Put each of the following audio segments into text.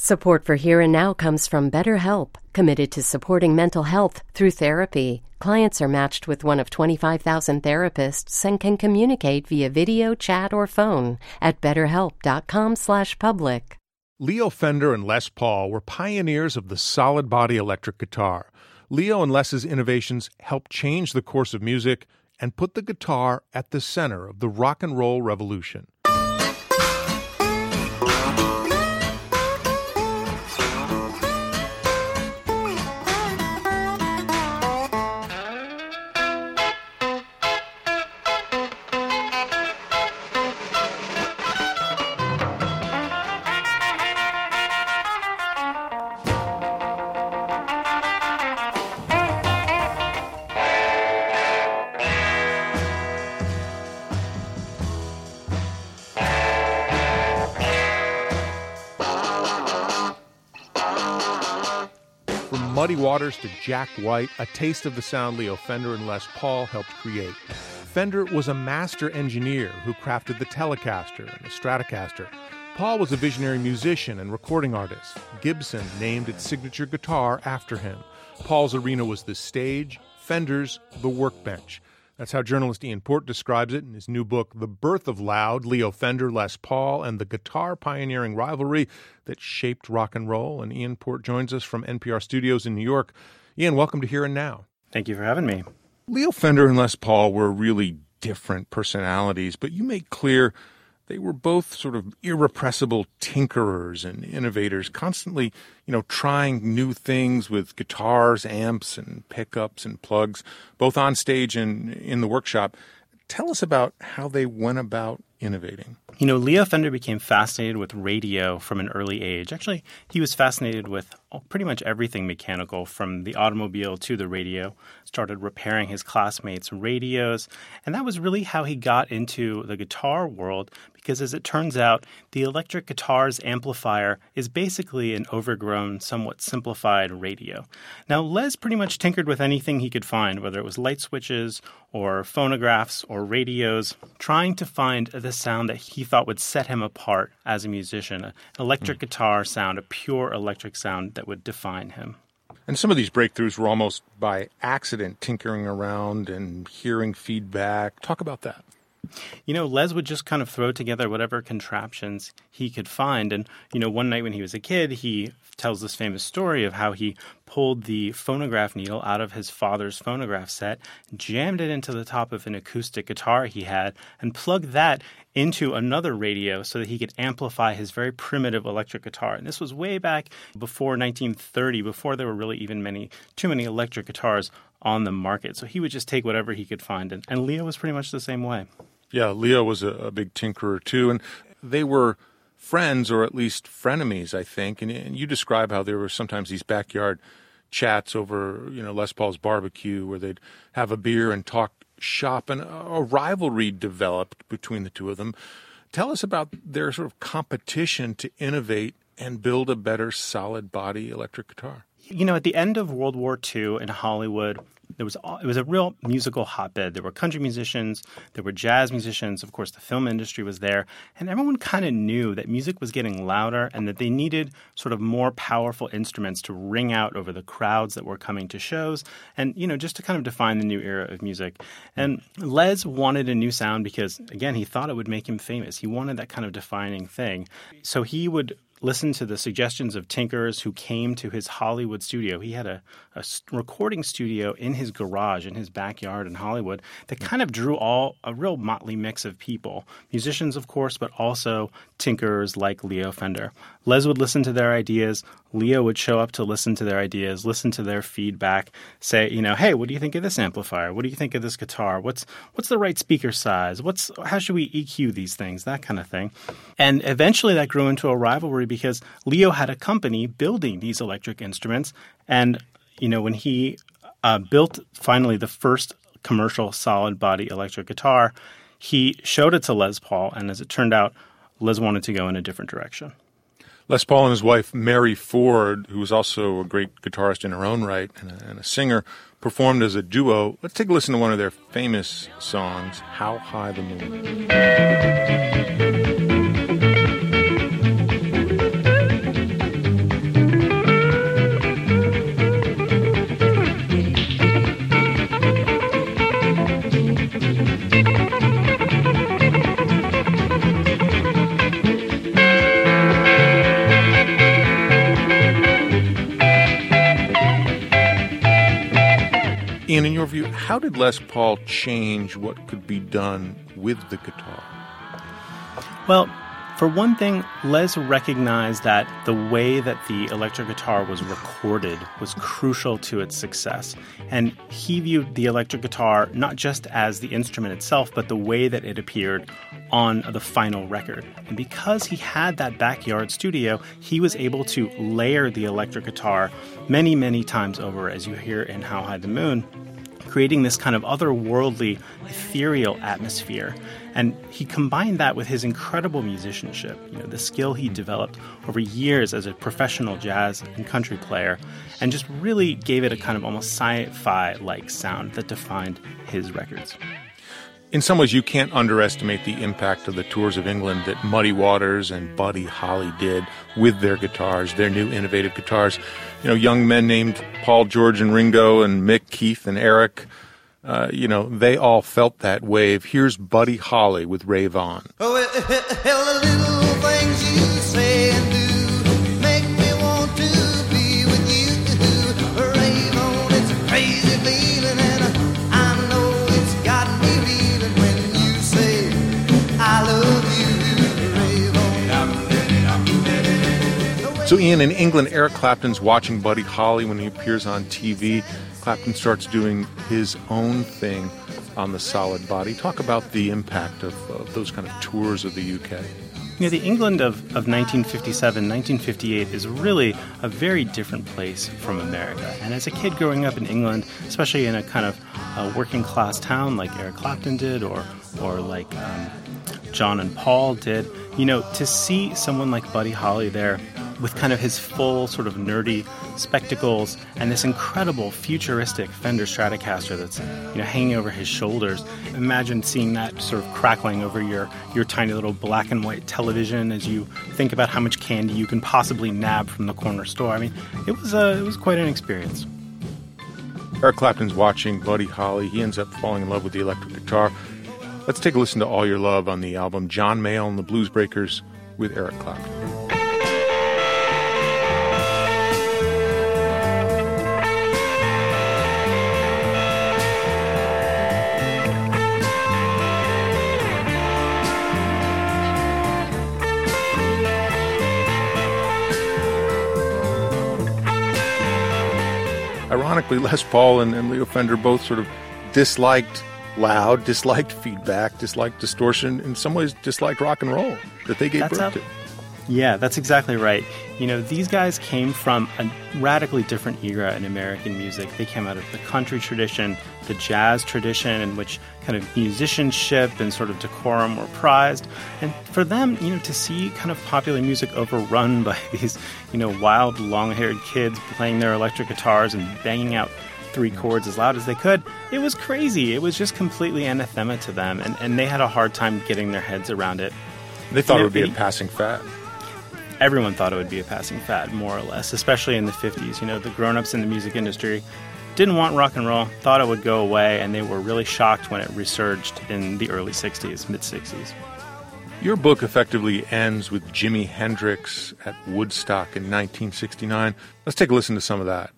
Support for Here and Now comes from BetterHelp, committed to supporting mental health through therapy. Clients are matched with one of 25,000 therapists and can communicate via video, chat, or phone at betterhelp.com/public. Leo Fender and Les Paul were pioneers of the solid body electric guitar. Leo and Les's innovations helped change the course of music and put the guitar at the center of the rock and roll revolution. Muddy Waters to Jack White, a taste of the sound Leo Fender and Les Paul helped create. Fender was a master engineer who crafted the Telecaster and the Stratocaster. Paul was a visionary musician and recording artist. Gibson named its signature guitar after him. Paul's arena was the stage, Fender's the workbench. That's how journalist Ian Port describes it in his new book, The Birth of Loud, Leo Fender, Les Paul, and the Guitar Pioneering Rivalry That Shaped Rock and Roll. And Ian Port joins us from NPR Studios in New York. Ian, welcome to Here and Now. Thank you for having me. Leo Fender and Les Paul were really different personalities, but you make clear they were both sort of irrepressible tinkerers and innovators, constantly, trying new things with guitars, amps, and pickups and plugs, both on stage and in the workshop. Tell us about how they went about innovating. Leo Fender became fascinated with radio from an early age. Actually, he was fascinated with pretty much everything mechanical, from the automobile to the radio. Started repairing his classmates' radios, and that was really how he got into the guitar world, because as it turns out, the electric guitar's amplifier is basically an overgrown, somewhat simplified radio. Now, Les pretty much tinkered with anything he could find, whether it was light switches or phonographs or radios, trying to find the sound that he thought would set him apart as a musician, an electric guitar sound, a pure electric sound that would define him. And some of these breakthroughs were almost by accident, tinkering around and hearing feedback. Talk about that. Les would just kind of throw together whatever contraptions he could find. And, one night when he was a kid, he tells this famous story of how he pulled the phonograph needle out of his father's phonograph set, jammed it into the top of an acoustic guitar he had, and plugged that into another radio so that he could amplify his very primitive electric guitar. And this was way back before 1930, before there were really even too many electric guitars on the market. So he would just take whatever he could find. And Leo was pretty much the same way. Yeah, Leo was a big tinkerer too. And they were friends, or at least frenemies, I think. And you describe how there were sometimes these backyard chats over, Les Paul's barbecue, where they'd have a beer and talk shop, and a rivalry developed between the two of them. Tell us about their sort of competition to innovate and build a better solid body electric guitar. At the end of World War II in Hollywood, it was a real musical hotbed. There were country musicians, there were jazz musicians, of course the film industry was there, and everyone kind of knew that music was getting louder and that they needed sort of more powerful instruments to ring out over the crowds that were coming to shows and, just to kind of define the new era of music. And Les wanted a new sound because, again, he thought it would make him famous. He wanted that kind of defining thing. So he would listen to the suggestions of tinkerers who came to his Hollywood studio. He had a recording studio in his garage, in his backyard in Hollywood, that kind of drew a real motley mix of people. Musicians, of course, but also tinkerers like Leo Fender. Les would listen to their ideas. Leo would show up to listen to their ideas, listen to their feedback, say, hey, what do you think of this amplifier? What do you think of this guitar? What's the right speaker size? How should we EQ these things? That kind of thing. And eventually that grew into a rivalry because Leo had a company building these electric instruments. And, when he built finally the first commercial solid body electric guitar, he showed it to Les Paul. And as it turned out, Les wanted to go in a different direction. Les Paul and his wife, Mary Ford, who was also a great guitarist in her own right and a singer, performed as a duo. Let's take a listen to one of their famous songs, How High the Moon. Ian, in your view, how did Les Paul change what could be done with the guitar? Well, for one thing, Les recognized that the way that the electric guitar was recorded was crucial to its success. And he viewed the electric guitar not just as the instrument itself, but the way that it appeared on the final record. And because he had that backyard studio, he was able to layer the electric guitar many, many times over, as you hear in How High the Moon, creating this kind of otherworldly, ethereal atmosphere. And he combined that with his incredible musicianship, the skill he developed over years as a professional jazz and country player, and just really gave it a kind of almost sci-fi-like sound that defined his records. In some ways, you can't underestimate the impact of the tours of England that Muddy Waters and Buddy Holly did with their guitars, their new innovative guitars. Young men named Paul, George, and Ringo, and Mick, Keith, and Eric, they all felt that wave. Here's Buddy Holly with Rave On. Oh, the little things you say and do make me want to be with you. Rave on, it's a crazy feeling, and I know it's got me reeling when you say I love you. Rave on. So, Ian, in England, Eric Clapton's watching Buddy Holly when he appears on TV. Clapton starts doing his own thing on the solid body. Talk about the impact of those kind of tours of the UK. The England of 1957, 1958 is really a very different place from America. And as a kid growing up in England, especially in a kind of working class town like Eric Clapton did or like John and Paul did, to see someone like Buddy Holly there with kind of his full sort of nerdy spectacles and this incredible futuristic Fender Stratocaster that's hanging over his shoulders. Imagine seeing that sort of crackling over your tiny little black and white television as you think about how much candy you can possibly nab from the corner store. I mean, it was quite an experience. Eric Clapton's watching Buddy Holly. He ends up falling in love with the electric guitar. Let's take a listen to All Your Love on the album John Mayall and the Blues Breakers with Eric Clapton. Ironically, Les Paul and Leo Fender both sort of disliked loud, disliked feedback, disliked distortion, in some ways disliked rock and roll that they gave birth to. Yeah, that's exactly right. These guys came from a radically different era in American music. They came out of the country tradition, the jazz tradition, in which kind of musicianship and sort of decorum were prized. And for them, to see kind of popular music overrun by these, wild, long-haired kids playing their electric guitars and banging out three chords as loud as they could, it was crazy. It was just completely anathema to them, and they had a hard time getting their heads around it. They thought it would be a passing fad. Everyone thought it would be a passing fad, more or less, especially in the 50s. The grown-ups in the music industry didn't want rock and roll, thought it would go away, and they were really shocked when it resurged in the early 60s, mid-60s. Your book effectively ends with Jimi Hendrix at Woodstock in 1969. Let's take a listen to some of that.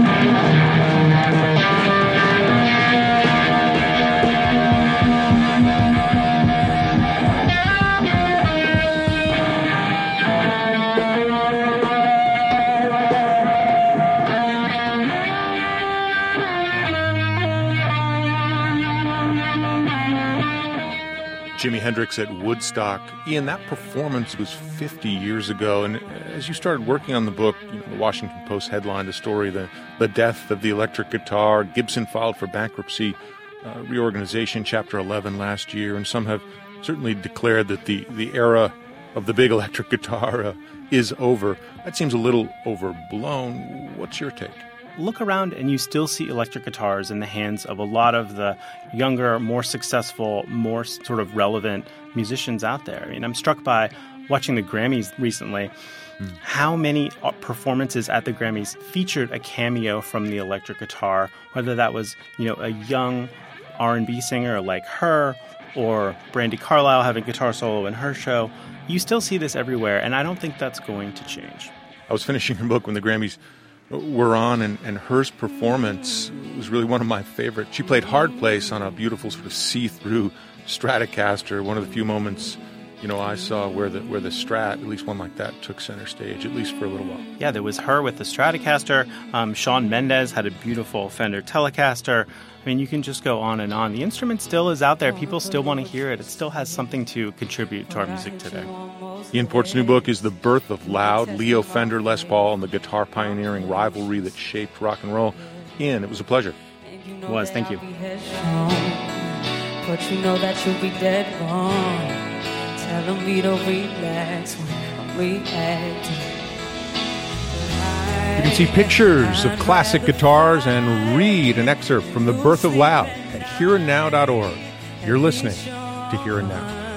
Jimi Hendrix at Woodstock. Ian, that performance was 50 years ago, and as you started working on the book, the Washington Post headlined a story, the death of the electric guitar. Gibson filed for bankruptcy, reorganization, Chapter 11 last year, and some have certainly declared that the era of the big electric guitar is over. That seems a little overblown. What's your take? Look around and you still see electric guitars in the hands of a lot of the younger, more successful, more sort of relevant musicians out there. I mean, I'm struck by watching the Grammys recently, how many performances at the Grammys featured a cameo from the electric guitar, whether that was, a young R&B singer like her or Brandi Carlile having a guitar solo in her show. You still see this everywhere, and I don't think that's going to change. I was finishing your book when the Grammys were on, and hers performance was really one of my favorites. She played Hard Place on a beautiful sort of see-through Stratocaster, one of the few moments I saw where the Strat, at least one like that, took center stage, at least for a little while. Yeah, there was her with the Stratocaster. Shawn Mendes had a beautiful Fender Telecaster. I mean, you can just go on and on. The instrument still is out there. People still want to hear it. It still has something to contribute to our music today. Ian Port's new book is The Birth of Loud, Leo Fender, Les Paul, and the guitar pioneering rivalry that shaped rock and roll. Ian, it was a pleasure. It was. Thank you. But you know that you'll be dead wrong. Telling me to relax when I'm reacting. You can see pictures of classic guitars and read an excerpt from The Birth of Loud at hereandnow.org. You're listening to Here and Now.